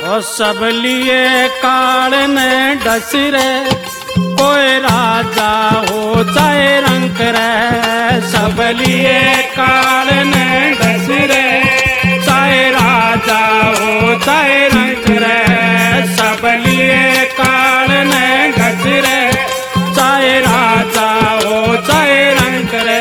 और सब लिए काल ने डस रे, कोई राजा हो चाहे रंक रे। सब लिए काल ने डस रे, चाहे राजा हो चाहे रंक रे। सब लिए काल ने डस रे, चाहे राजा हो चाहे रंक रे।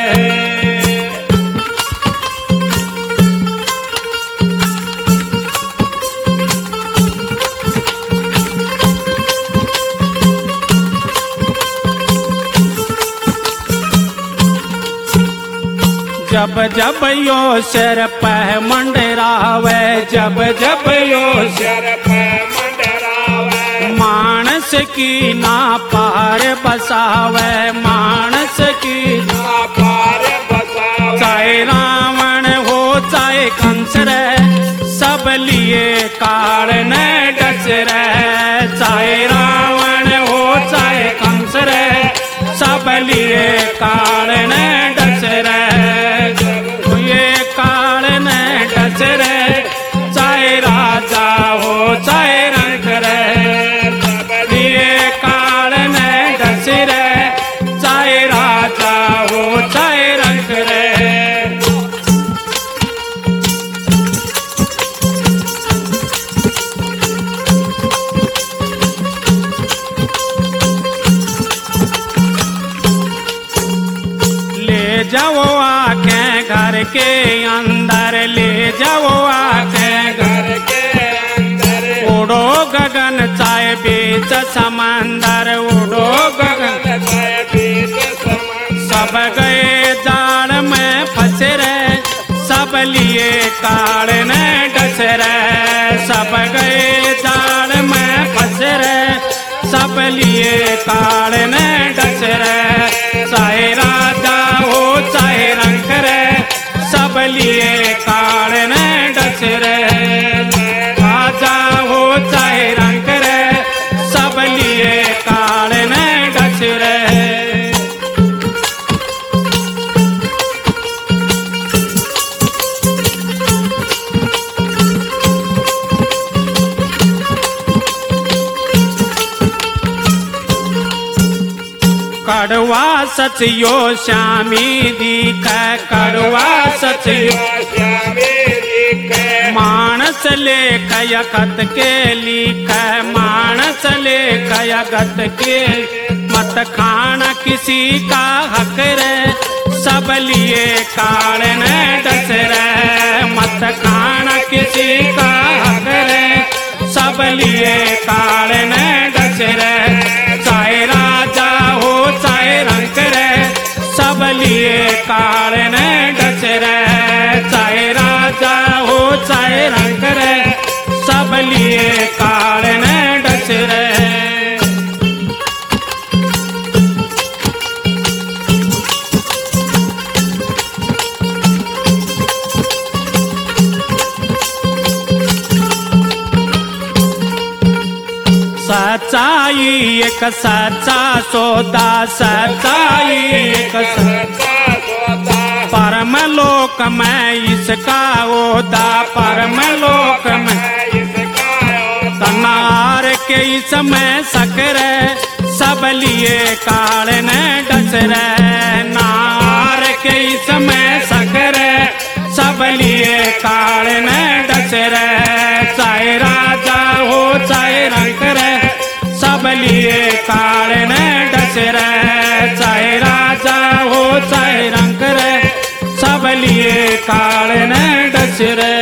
जब जब यो सिर पे मंडरावे, जब जब यो सिर पे मंडरावे, मानस की ना पार बसावे, मानस की ना पार बसावे। चाहे रावण हो चाहे कंस रे, सब लिए काल ने डस रे। चाहे रावण हो चाहे कंस रे, सब लिए काल ने डस रे। चाहे राजा हो चाहे रंक रे, लिए काल ने डस रे। चाहे राजा हो चाहे रंक रे। ले जाओ आके घर के अंदर, ले जाओ आके घर के अंदर। उड़ो गगन चाहे बीच समंदर, उड़ो गगन चाहे बीच समंदर। सब गए जाड़ में फंसे रे, सब लिए काल ने डस रे। सब गए जाड़ में फंसे रे, सब लिए काल ने डस रे। चाहे राजा हो चाहे रंक रे, सब लिए काल ने डस रे। राजा हो चाहे रंक रे, सब लिए काल ने डस रे। कड़वा सच यो श्यामी दीख, कड़वा सच यो श्यामी दीख। मानस लेख यखत के लिख, मानस लेख यखत के। मत खाना किसी का हक रे, सब लिए काल ने डस रे। मत खाना किसी का हक रे, सब लिए काल ने डस रे। चाहे राजा हो चाहे रंक रे, सब लिए काल ने डस रे। चाहे राजा हो चाहे रंक रे, सब लिए काल ने डस रे। सच्चाई एक सच्चा सौदा, सच्चाई एक सच्चा सौदा। परम लोक में इसका ओदा, परम लोक में इसका ओदा। नार के इसमें सकरे, सब लिए काल ने डस रे। नार के इसमें सकरे, सब लिए काल ने डस रे। चाहे राजा हो चाहे रंक रे, सब लिए काल ने डस रे। चाहे राजा हो चाहे रंक रे, सब लिए काल ने डस रे।